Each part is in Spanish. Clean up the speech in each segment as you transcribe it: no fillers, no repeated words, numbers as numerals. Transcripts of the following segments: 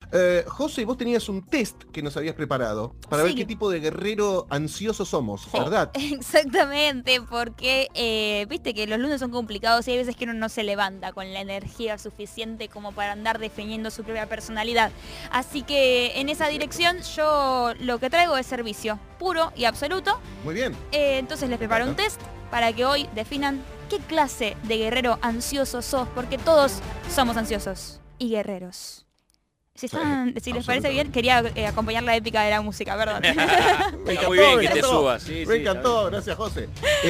José, vos tenías un test que nos habías preparado para ver qué tipo de guerrero ansioso somos, ¿verdad? Exactamente, porque viste que los lunes son complicados y hay veces que uno no se levanta con la energía suficiente como para andar definiendo su propia personalidad. Así que en esa dirección yo lo que traigo es servicio puro y absoluto. Muy bien. Entonces les preparo un test para que hoy definan qué clase de guerrero ansioso sos, porque todos somos ansiosos y guerreros. Si les parece bien, quería acompañar la épica de la música, perdón. Me encantó, muy bien que te subas. Sí, me encantó, gracias José.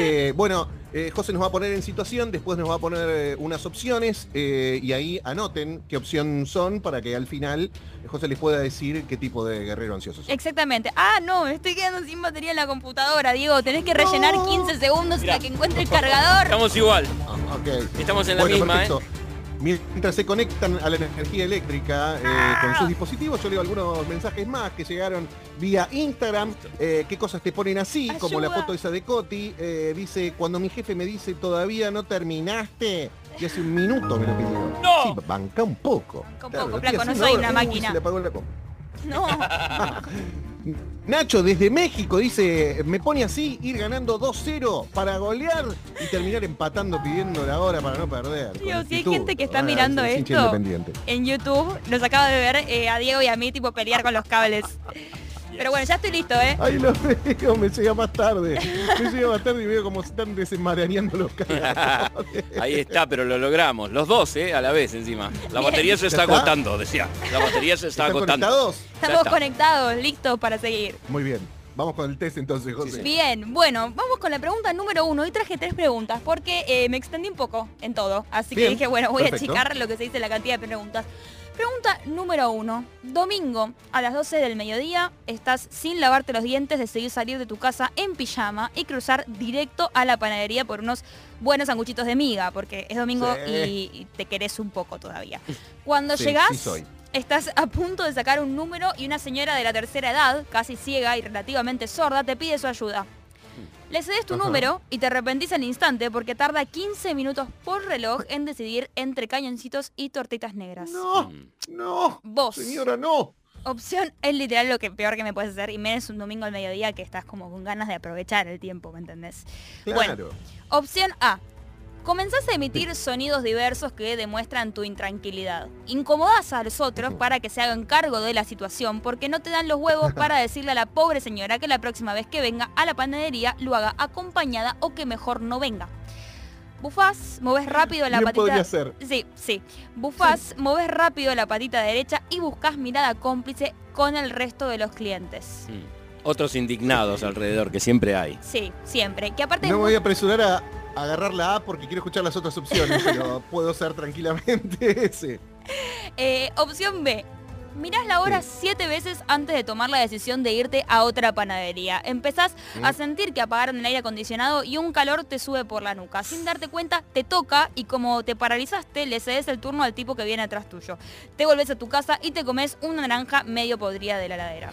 José nos va a poner en situación, después nos va a poner unas opciones y ahí anoten qué opción son para que al final José les pueda decir qué tipo de guerrero ansioso son. Exactamente. No, me estoy quedando sin batería en la computadora, Diego. Tenés que rellenar 15 segundos hasta que encuentre el cargador. Estamos igual. Okay. Estamos en la misma, perfecto. Mientras se conectan a la energía eléctrica con sus dispositivos, yo leo algunos mensajes más que llegaron vía Instagram. ¿Qué cosas te ponen así? Ayuda. Como la foto esa de Coti. Dice, cuando mi jefe me dice, todavía no terminaste. Y hace un minuto me lo pidió. ¡No! Sí, banca un poco. Con Claro, poco, lo estoy flaco, no haciendo soy ahora. una máquina. Se le apagó la compu. No. Nacho, desde México, dice, me pone así, ir ganando 2-0 para golear y terminar empatando pidiendo la hora para no perder. Dios, si hay actitud. gente que está mirando es hincha esto independiente. en YouTube, nos acaba de ver a Diego y a mí tipo pelear con los cables. Pero bueno, ya estoy listo, Ahí lo veo, me llega más tarde. Me llega más tarde y veo cómo se están desenmarañando los cables. Ahí está, pero lo logramos. Los dos, a la vez encima. La batería se está agotando, decía. La batería se está agotando. ¿Conectados? Estamos conectados, listos para seguir. Muy bien. Vamos con el test entonces, José. Bien, bueno, vamos con la pregunta número 1. Hoy traje 3 preguntas porque me extendí un poco en todo. Así que dije, bueno, voy a achicar lo que se dice la cantidad de preguntas. Pregunta número 1. Domingo a las 12 del mediodía estás sin lavarte los dientes, decidís salir de tu casa en pijama y cruzar directo a la panadería por unos buenos sanguchitos de miga, porque es domingo y te querés un poco todavía. Cuando llegás, estás a punto de sacar un número y una señora de la tercera edad, casi ciega y relativamente sorda, te pide su ayuda. Le cedes tu número y te arrepentís al instante porque tarda 15 minutos por reloj en decidir entre cañoncitos y tortitas negras. No, vos. Señora, no. Opción es literal lo que peor que me puedes hacer y menos un domingo al mediodía que estás como con ganas de aprovechar el tiempo, ¿me entendés? Claro. Bueno, opción A. Comenzás a emitir sonidos diversos que demuestran tu intranquilidad. Incomodás a los otros para que se hagan cargo de la situación porque no te dan los huevos para decirle a la pobre señora que la próxima vez que venga a la panadería lo haga acompañada o que mejor no venga. Bufás, movés rápido la patita... podría ser. Sí. Bufás, movés rápido la patita derecha y buscás mirada cómplice con el resto de los clientes. Otros indignados alrededor, que siempre hay. Sí, siempre. Que aparte no me voy a apresurar a agarrar la A porque quiero escuchar las otras opciones, pero puedo ser tranquilamente ese. Opción B. Mirás la hora 7 veces antes de tomar la decisión de irte a otra panadería. Empezás a sentir que apagaron el aire acondicionado y un calor te sube por la nuca. Sin darte cuenta, te toca y como te paralizaste, le cedes el turno al tipo que viene atrás tuyo. Te volvés a tu casa y te comes una naranja medio podrida de la heladera.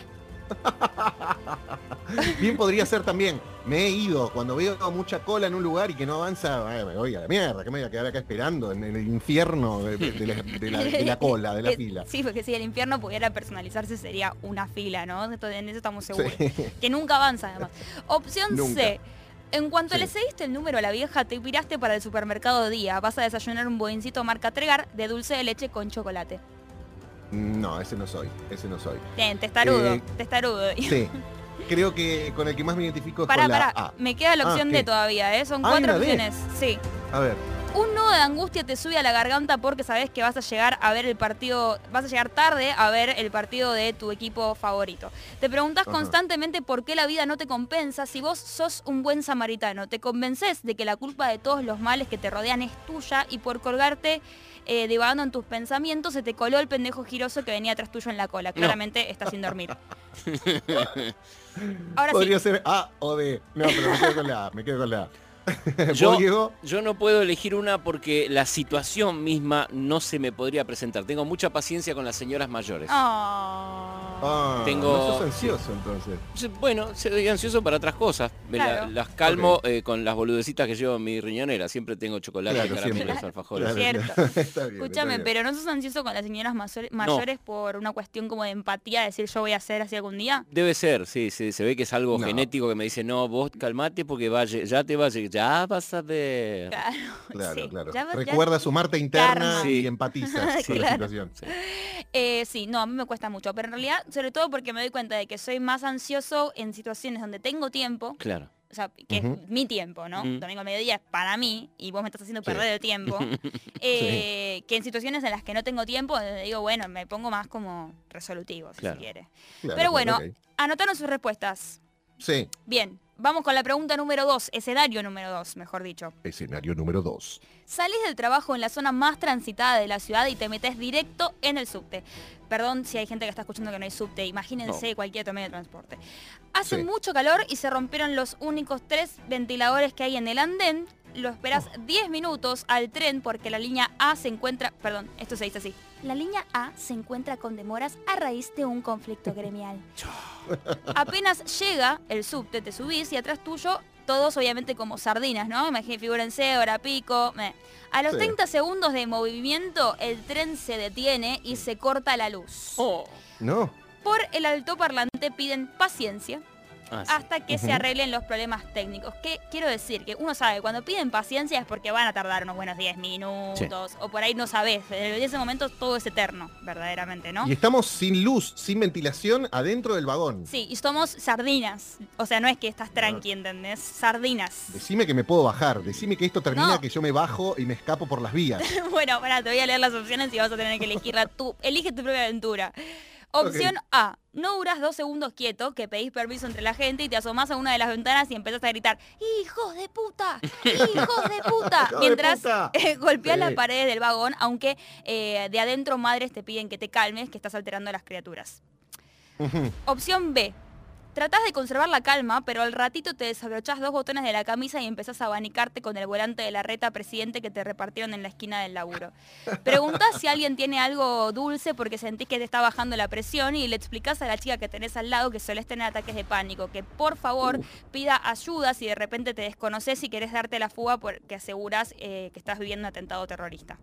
Bien podría ser también. Me he ido cuando veo mucha cola en un lugar y que no avanza, me voy a la mierda, que me voy a quedar acá esperando en el infierno de la cola, de la fila. Sí, porque si el infierno pudiera personalizarse sería una fila, ¿no? En eso estamos seguros. Que nunca avanza además. Opción C. En cuanto le cediste el número a la vieja, te piraste para el supermercado Día. Vas a desayunar un boincito marca Tregar de dulce de leche con chocolate. No, ese no soy. Bien, testarudo. Sí. Creo que con el que más me identifico es con la A. Me queda la opción D todavía, Son 4 opciones. Sí. A ver. Un nudo de angustia te sube a la garganta porque sabes que vas a llegar a ver el partido, vas a llegar tarde a ver el partido de tu equipo favorito. Te preguntás constantemente por qué la vida no te compensa si vos sos un buen samaritano. Te convences de que la culpa de todos los males que te rodean es tuya y por colgarte divagando en tus pensamientos se te coló el pendejo giroso que venía atrás tuyo en la cola. Claramente está sin dormir. Ahora podría ser A o D. No, pero me quedo con la A. Yo no puedo elegir una porque la situación misma no se me podría presentar. Tengo mucha paciencia con las señoras mayores. No sos ansioso entonces. Bueno, soy ansioso para otras cosas. Claro. Las calmo con las boludecitas que llevo en mi riñonera. Siempre tengo chocolate, caramelos, alfajores. Cierto. Está bien, Escúchame, pero ¿no sos ansioso con las señoras mayores por una cuestión como de empatía, decir yo voy a hacer así algún día? Debe ser, sí, se ve que es algo genético que me dice, no, vos calmate porque ya vas a ver. Claro. Recuerda su Marta interna y empatiza con la situación. No, a mí me cuesta mucho, pero en realidad, sobre todo porque me doy cuenta de que soy más ansioso en situaciones donde tengo tiempo. Claro. O sea, que es mi tiempo, ¿no? Domingo al mediodía es para mí y vos me estás haciendo perder el tiempo. Que en situaciones en las que no tengo tiempo, digo, bueno, me pongo más como resolutivo, si se quiere. Pero bueno, anotaron sus respuestas. Sí. Bien, vamos con la pregunta número 2, escenario número 2, mejor dicho. Escenario número 2. Salís del trabajo en la zona más transitada de la ciudad y te metes directo en el subte. Perdón si hay gente que está escuchando que no hay subte, imagínense cualquier otro medio de transporte. Hace mucho calor y se rompieron los únicos 3 ventiladores que hay en el andén. Lo esperás 10 minutos al tren porque la línea A se encuentra... Perdón, esto se dice así. La línea A se encuentra con demoras a raíz de un conflicto gremial. Apenas llega el subte, te subís y atrás tuyo, todos obviamente como sardinas, ¿no? Imagínense, figúrense, hora pico. A los 30 segundos de movimiento, el tren se detiene y se corta la luz. No. Por el altoparlante piden paciencia hasta que se arreglen los problemas técnicos. ¿Qué quiero decir? Que uno sabe, cuando piden paciencia es porque van a tardar unos buenos 10 minutos, o por ahí no sabés. En ese momento todo es eterno, verdaderamente, ¿no? Y estamos sin luz, sin ventilación, adentro del vagón. Sí, y somos sardinas. O sea, no es que estás tranqui, ¿entendés? Sardinas. Decime que me puedo bajar, decime que esto termina que yo me bajo y me escapo por las vías. Bueno, pará, te voy a leer las opciones y vas a tener que elegirla tú. Elige tu propia aventura. Opción A, no durás 2 segundos quieto, que pedís permiso entre la gente y te asomás a una de las ventanas y empezás a gritar ¡hijos de puta! ¡hijos de puta! Mientras golpeás las paredes del vagón, aunque de adentro madres te piden que te calmes, que estás alterando a las criaturas. Opción B, tratás de conservar la calma, pero al ratito te desabrochás 2 botones de la camisa y empezás a abanicarte con el volante de la reta presidente que te repartieron en la esquina del laburo. Preguntás si alguien tiene algo dulce porque sentís que te está bajando la presión y le explicás a la chica que tenés al lado que solés tener ataques de pánico, que por favor pida ayuda si de repente te desconoces y querés darte la fuga porque asegurás que estás viviendo un atentado terrorista.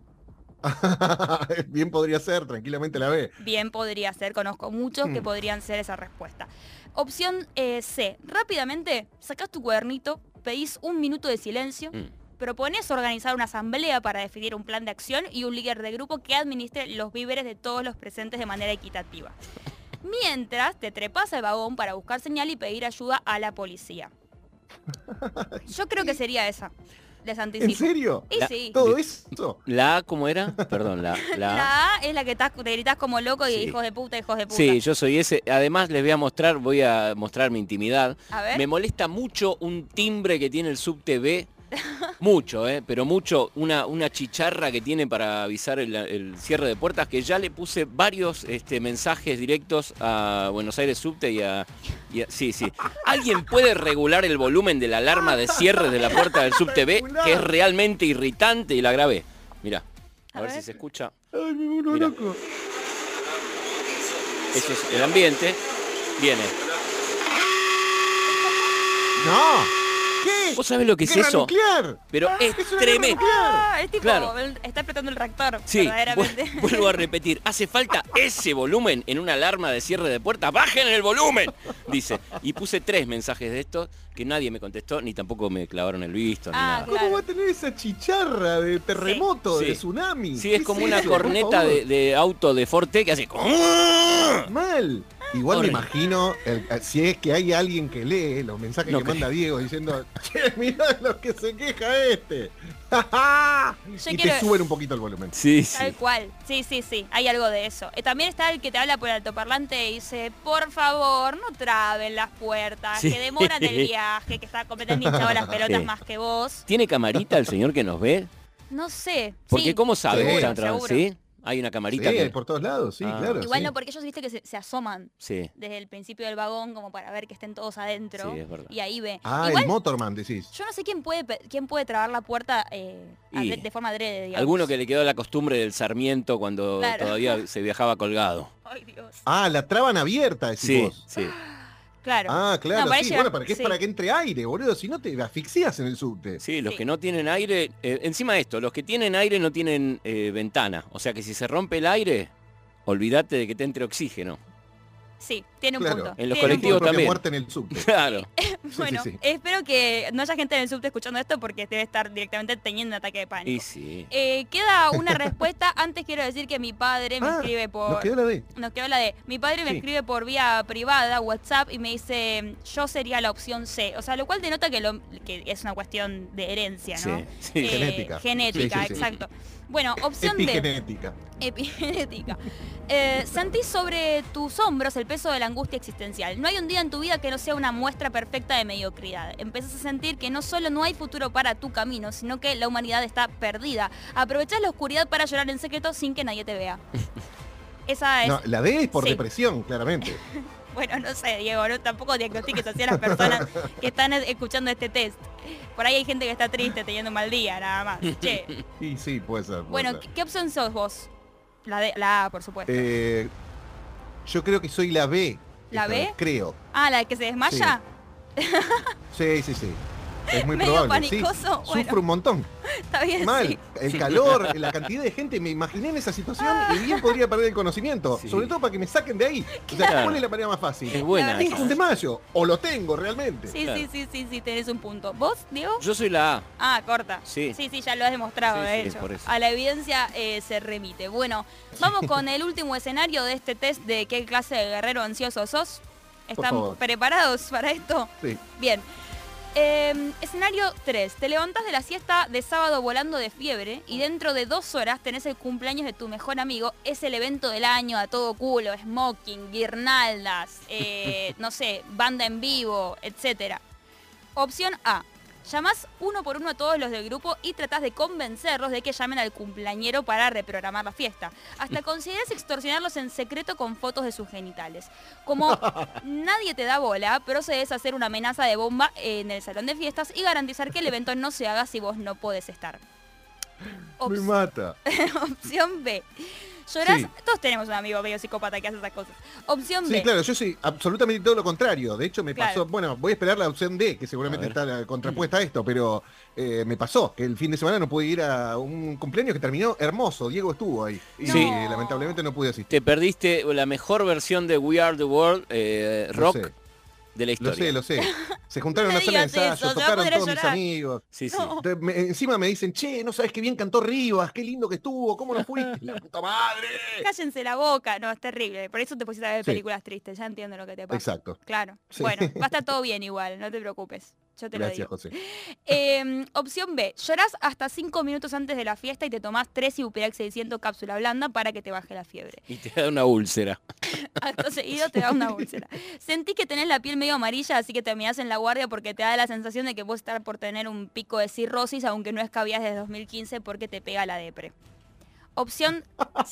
Bien podría ser, tranquilamente la ve. Bien podría ser, conozco muchos que podrían ser esa respuesta. Opción C, rápidamente sacás tu cuadernito, pedís 1 minuto de silencio, propones organizar una asamblea para definir un plan de acción y un líder de grupo que administre los víveres de todos los presentes de manera equitativa. Mientras te trepas al vagón para buscar señal y pedir ayuda a la policía. Yo creo que sería esa. Les anticipo. ¿En serio? Y sí. ¿Todo eso? ¿La A cómo era? Perdón, la A es la que te gritás como loco y hijos de puta, hijos de puta. Sí, yo soy ese. Además les voy a mostrar mi intimidad. A ver. Me molesta mucho un timbre que tiene el subte B. Mucho, pero mucho. Una chicharra que tiene para avisar el cierre de puertas, que ya le puse varios mensajes directos a Buenos Aires Subte y a sí. ¿Alguien puede regular el volumen de la alarma de cierre de la puerta del subte B? Que es realmente irritante y la grabé. Mirá, a ver si se escucha. Ay, me vuelvo loco. Ese es el ambiente. Viene. ¡No! ¿Qué? ¿Vos sabés lo que es eso? Nuclear. Pero es tremendo. Es tipo, está apretando el reactor, sí, verdaderamente. Vuelvo a repetir, hace falta ese volumen en una alarma de cierre de puerta. ¡Bajen el volumen! Dice. Y puse 3 mensajes de estos que nadie me contestó, ni tampoco me clavaron el visto, ni nada. ¿Cómo va a tener esa chicharra de terremoto, de tsunami? Sí, es como una corneta de auto de Forte que hace... Mal. Igual me imagino, si es que hay alguien que lee los mensajes que manda Diego diciendo, che, mirá lo que se queja este. Y te suben un poquito el volumen. Sí. Tal cual. Sí. Hay algo de eso. También está el que te habla por el altoparlante y dice, por favor, no traben las puertas, que demoran el viaje, que está completamente hinchado las pelotas más que vos. ¿Tiene camarita el señor que nos ve? No sé. Porque ¿cómo sabe? Seguro. ¿Sí? Hay una camarita. Sí, por todos lados, sí, claro. Igual sí. no, porque ellos viste que se asoman Sí. desde el principio del vagón como para ver que estén todos adentro. Sí, es verdad. Y ahí ve. Igual, el Motorman, decís. Yo no sé quién puede trabar la puerta de forma adrede, digamos. Alguno que le quedó la costumbre del Sarmiento cuando todavía se viajaba colgado. Ay, Dios. La traban abierta, decís Sí, vos. sí. Claro. Claro, No, sí. Bueno, ¿para qué es para que entre aire, boludo? Si no te asfixias en el subte. Sí, los que no tienen aire, encima de esto, los que tienen aire no tienen ventana. O sea que si se rompe el aire, olvídate de que te entre oxígeno. Sí, tiene un punto. En los tiene colectivos también. Muerte en el subte. Claro. Bueno, sí. espero que no haya gente en el subte escuchando esto porque debe estar directamente teniendo un ataque de pánico. Y sí. Queda una respuesta. Antes quiero decir que mi padre me escribe por... Nos quedó la D. Nos quedó la D. Mi padre me escribe por vía privada, WhatsApp, y me dice, yo sería la opción C. O sea, lo cual denota que es una cuestión de herencia, ¿no? Sí. Genética. Genética, Sí, sí, sí. exacto. Bueno, opción D. Epigenética. Sentís sobre tus hombros el peso de la angustia existencial. No hay un día en tu vida que no sea una muestra perfecta de mediocridad. Empezás a sentir que no solo no hay futuro para tu camino, sino que la humanidad está perdida. Aprovechás la oscuridad para llorar en secreto sin que nadie te vea. Esa es... No, la D es por depresión, claramente. Bueno, no sé, Diego, no, tampoco diagnostiques así a las personas que están escuchando este test. Por ahí hay gente que está triste, teniendo un mal día, nada más. Che. Y sí, puede ser. Bueno, ¿qué opción sos vos? La A, por supuesto. Yo creo que soy la B. ¿La B? Creo. ¿La que se desmaya? Sí. Es muy medio probable. panicoso. Sí. Bueno. Sufro un montón. Está bien, Mal. sí. El calor, la cantidad de gente, me imaginé en esa situación y bien podría perder el conocimiento. Sí. Sobre todo para que me saquen de ahí. O sea, Claro. ¿cuál es la manera más fácil? Es buena. Tengo un desmayo. O lo tengo realmente. Sí, Claro. sí, tenés un punto. ¿Vos, Diego? Yo soy la A. Corta. Sí. Sí, ya lo has demostrado, Sí, de sí, hecho. por eso. A la evidencia se remite. Bueno, vamos con el último escenario de este test de qué clase de guerrero ansioso sos. ¿Están favor. preparados para esto? Sí. Bien. Escenario 3. Te levantás de la siesta de sábado volando de fiebre y dentro de 2 horas tenés el cumpleaños de tu mejor amigo. Es el evento del año a todo culo, smoking, guirnaldas, no sé, banda en vivo, etc. Opción A. Llamás uno por uno a todos los del grupo y tratás de convencerlos de que llamen al cumpleañero para reprogramar la fiesta. Hasta considerás extorsionarlos en secreto con fotos de sus genitales. Como nadie te da bola, procedes a hacer una amenaza de bomba en el salón de fiestas y garantizar que el evento no se haga si vos no podés estar. Me mata. Opción B. Llorás, Sí. todos tenemos un amigo medio psicópata que hace esas cosas. Opción Sí, B. claro, yo soy absolutamente todo lo contrario. De hecho, me Claro. pasó, bueno, voy a esperar la opción D, que seguramente A ver. está contrapuesta a esto, pero me pasó que el fin de semana no pude ir a un cumpleaños que terminó hermoso. Diego estuvo ahí. Y Sí. lamentablemente no pude asistir. Te perdiste la mejor versión de We Are the World rock sé. de la historia. Lo sé. Se juntaron No a una sala de digas eso, ensayo, se va a tocaron poner a todos mis llorar. amigos. Sí, sí. No. Encima me dicen, che, no sabes qué bien cantó Rivas, qué lindo que estuvo, ¿cómo no fuiste? ¡La puta madre! Cállense la boca. No, es terrible. Por eso te pusiste a ver Sí. películas tristes. Ya entiendo lo que te pasa. Exacto. Claro. Sí. Bueno, va a estar todo bien igual. No te preocupes. Yo te Gracias, lo digo. José. Opción B. Llorás hasta 5 minutos antes de la fiesta y te tomás 3 Ibupirac 600 cápsula blanda para que te baje la fiebre. Y te da una úlcera. Acto seguido te da una úlcera. Sentís que tenés la piel medio amarilla, así que te mirás en la guardia porque te da la sensación de que vos estás por tener un pico de cirrosis, aunque no escabías desde 2015 porque te pega la depre. Opción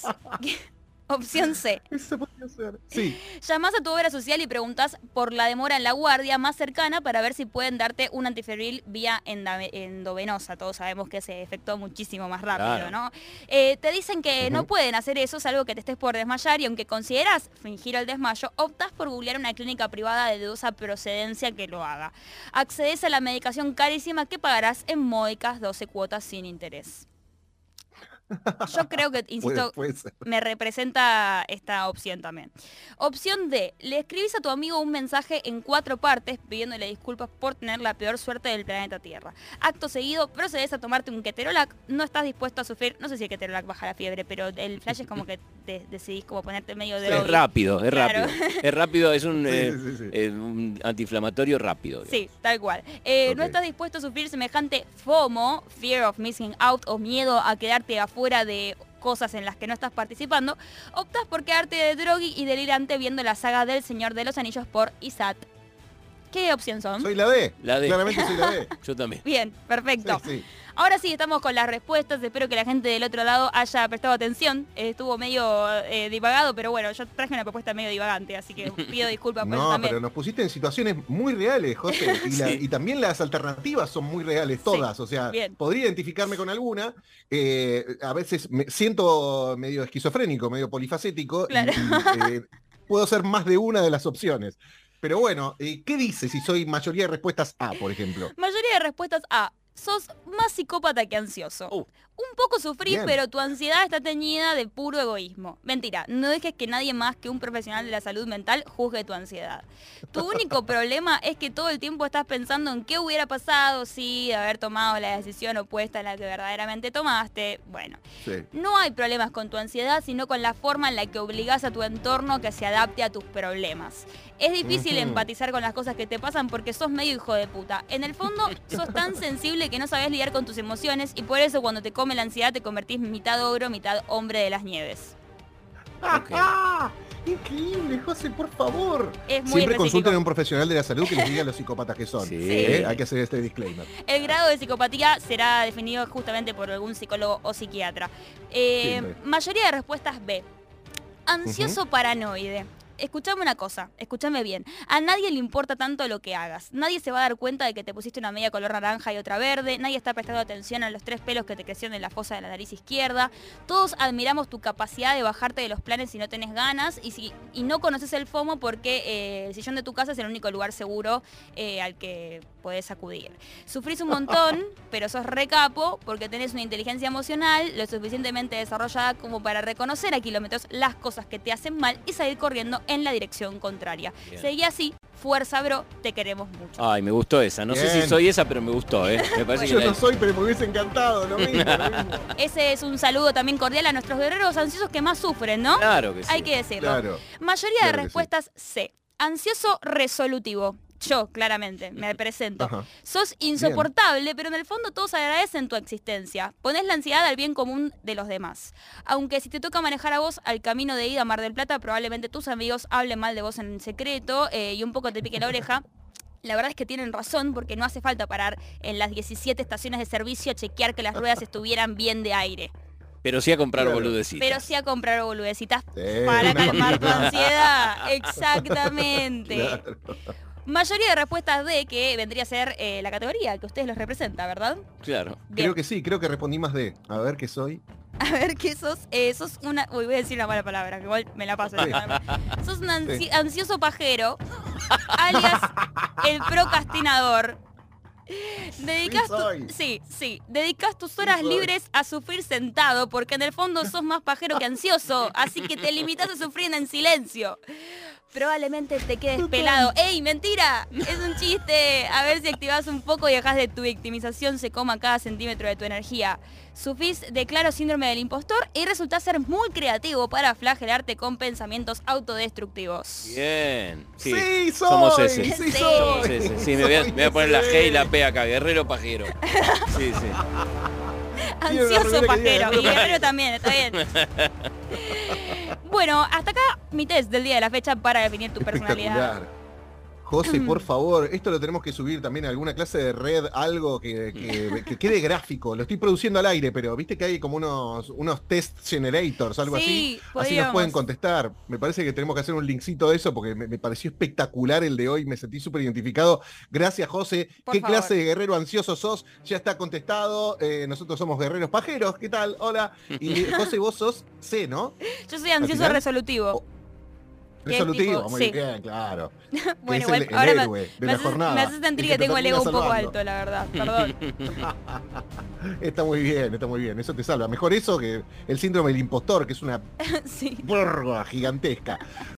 C. Eso podría ser. Sí. Llamás a tu obra social y preguntás por la demora en la guardia más cercana para ver si pueden darte un antifebril vía endovenosa. Todos sabemos que se efectúa muchísimo más rápido, Claro. ¿no? Te dicen que no pueden hacer eso, salvo que te estés por desmayar, y aunque consideras fingir el desmayo, optás por googlear una clínica privada de dudosa procedencia que lo haga. Accedes a la medicación carísima que pagarás en módicas 12 cuotas sin interés. Yo creo que, insisto, Puede ser. me representa esta opción también. Opción D. Le escribís a tu amigo un mensaje en 4 partes pidiéndole disculpas por tener la peor suerte del planeta Tierra. Acto seguido, procedes a tomarte un keterolac. No estás dispuesto a sufrir, no sé si el keterolac baja la fiebre, pero el flash es como que decidís como ponerte medio de... Es rápido, es Claro. rápido. Es rápido, es un, Sí. un antiinflamatorio rápido. Sí, tal cual. No Ok. estás dispuesto a sufrir semejante FOMO, Fear of Missing Out, o miedo a quedarte afuera de cosas en las que no estás participando, optas por quedarte de drogui y delirante viendo la saga del Señor de los Anillos por ISAT. ¿Qué opción son? Soy la D. La D. Claramente soy la D. Yo también. Bien, perfecto. Sí. Ahora sí, estamos con las respuestas. Espero que la gente del otro lado haya prestado atención. Estuvo medio divagado, pero bueno, yo traje una propuesta medio divagante, así que pido disculpas por eso también. No, pero nos pusiste en situaciones muy reales, José. Y también las alternativas son muy reales, todas. O sea, podría identificarme con alguna. A veces me siento medio esquizofrénico, medio polifacético. Claro. Puedo ser más de una de las opciones. Pero bueno, ¿qué dice si soy mayoría de respuestas A, por ejemplo? Mayoría de respuestas A. Sos más psicópata que ansioso. Un poco sufrís, pero tu ansiedad está teñida de puro egoísmo. Mentira, no dejes que nadie más que un profesional de la salud mental juzgue tu ansiedad. Tu único problema es que todo el tiempo estás pensando en qué hubiera pasado si de haber tomado la decisión opuesta a la que verdaderamente tomaste. Bueno, no hay problemas con tu ansiedad, sino con la forma en la que obligás a tu entorno que se adapte a tus problemas. Es difícil empatizar con las cosas que te pasan porque sos medio hijo de puta. En el fondo, sos tan sensible que no sabés lidiar con tus emociones y por eso cuando te come la ansiedad te convertís mitad ogro, mitad hombre de las nieves. Okay. Increíble, José, por favor. Es muy Siempre consulten a un profesional de la salud que les diga los psicópatas que son. Hay que hacer este disclaimer. El grado de psicopatía será definido justamente por algún psicólogo o psiquiatra. Mayoría de respuestas B. Ansioso paranoide. Escuchame una cosa, escúchame bien. A nadie le importa tanto lo que hagas. Nadie se va a dar cuenta de que te pusiste una media color naranja y otra verde. Nadie está prestando atención a los 3 pelos que te crecieron en la fosa de la nariz izquierda. Todos admiramos tu capacidad de bajarte de los planes si no tenés ganas y no conoces el FOMO porque el sillón de tu casa es el único lugar seguro al que podés acudir. Sufrís un montón, pero sos recapo porque tenés una inteligencia emocional lo suficientemente desarrollada como para reconocer a kilómetros las cosas que te hacen mal y salir corriendo en la dirección contraria. Seguí así, fuerza bro, te queremos mucho. Ay, me gustó esa. No sé si soy esa, pero me gustó, ¿eh? Me parece Yo no soy, pero me hubiese encantado, lo mismo. Ese es un saludo también cordial a nuestros guerreros ansiosos que más sufren, ¿no? Claro que sí. Hay que decirlo. Claro. Mayoría de respuestas C. Ansioso resolutivo. Yo, claramente, me presento. Ajá. Sos insoportable, pero en el fondo todos agradecen tu existencia. Ponés la ansiedad al bien común de los demás. Aunque si te toca manejar a vos al camino de ida a Mar del Plata, probablemente tus amigos hablen mal de vos en secreto y un poco te pique la oreja. La verdad es que tienen razón porque no hace falta parar en las 17 estaciones de servicio a chequear que las ruedas estuvieran bien de aire. Pero sí a comprar boludecitas. Pero sí a comprar boludecitas para calmar tu ansiedad. Exactamente. Claro. Mayoría de respuestas D, que vendría a ser la categoría que ustedes los representa, ¿verdad? Claro. Bien. Creo que sí, creo que respondí más D. A ver qué soy. A ver qué sos. Sos una... Uy, voy a decir una mala palabra, que igual me la paso. Sos un ansioso pajero, alias el procrastinador. Dedicás tus horas libres a sufrir sentado, porque en el fondo sos más pajero que ansioso, así que te limitas a sufrir en silencio. Probablemente te quedes pelado. ¡Ey, mentira! Es un chiste. A ver si activás un poco y dejás de tu victimización se coma cada centímetro de tu energía. Sufrís de claro síndrome del impostor y resultás ser muy creativo para flagelarte con pensamientos autodestructivos. Bien. Sí, somos ese. Sí, me voy a poner la G y la P acá. Guerrero pajero. Sí. Ansioso pajero. Y guerrero también, está bien. Bueno, hasta acá mi test del día de la fecha para definir tu personalidad. José, por favor, esto lo tenemos que subir también a alguna clase de red, algo que quede gráfico. Lo estoy produciendo al aire, pero viste que hay como unos test generators, algo así. Así nos pueden contestar. Me parece que tenemos que hacer un linkcito de eso porque me pareció espectacular el de hoy, me sentí súper identificado. Gracias, José. ¿Qué clase de guerrero ansioso sos? Ya está contestado. Nosotros somos guerreros pajeros. ¿Qué tal? Hola. Y José, vos sos C, ¿no? Yo soy ansioso resolutivo. Resolutivo, muy bien, claro. Bueno, igual, ahora el héroe de la jornada. Me hace sentir que tengo el ego un poco alto, la verdad. Perdón. Está muy bien. Eso te salva. Mejor eso que el síndrome del impostor, que es una burga gigantesca.